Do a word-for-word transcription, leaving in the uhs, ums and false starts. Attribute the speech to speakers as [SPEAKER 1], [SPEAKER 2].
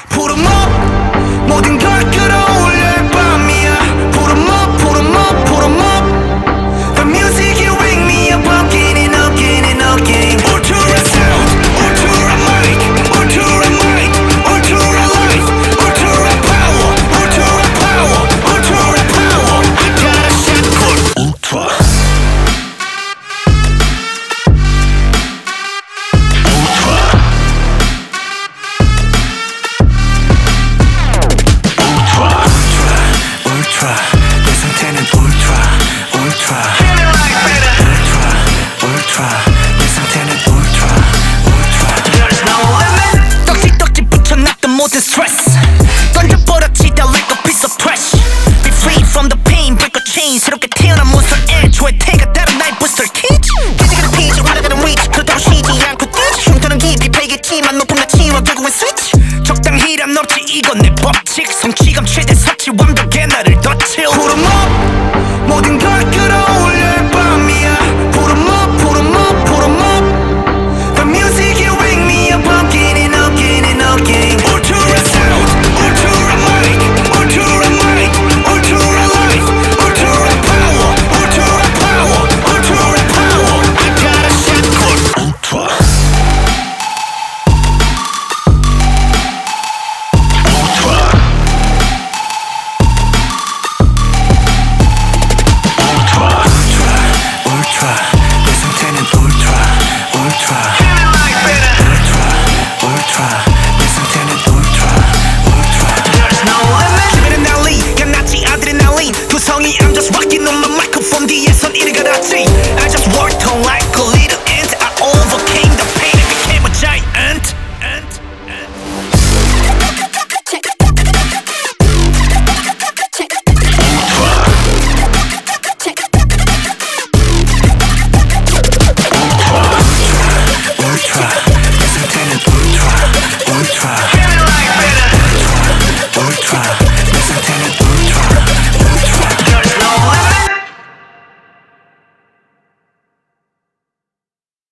[SPEAKER 1] Put 'em up 모든 걸 끌어올릴 밤이야 Put 'em up, put 'em up, put 'em up The music you wake me up again and again and again Ultra sound, ultra mic, ultra mic, ultra life, ultra power, ultra power, ultra power I got a shot called Ultra 내 상태는 울트라 울트라 울트라 울트라 내 상태는 울트라 울트라 There's no limit 떡지떡지 붙여놨던 모든 스트레스 던져버렸지 다 like a piece of trash Be free from the pain break a chain 새롭게 태어난 몬스터 애초에 태가 다른 나의 booster kids 깨지가는 피지 올라가는 reach 그렇다고 쉬지 않고 뛰지 흉터는 깊이 배겠지만 높은 가치와 결국엔 스위치 적당히란 없지 이건 내 법칙 성취감 최대 사치 완벽해 나를 덧칠 Put 'em up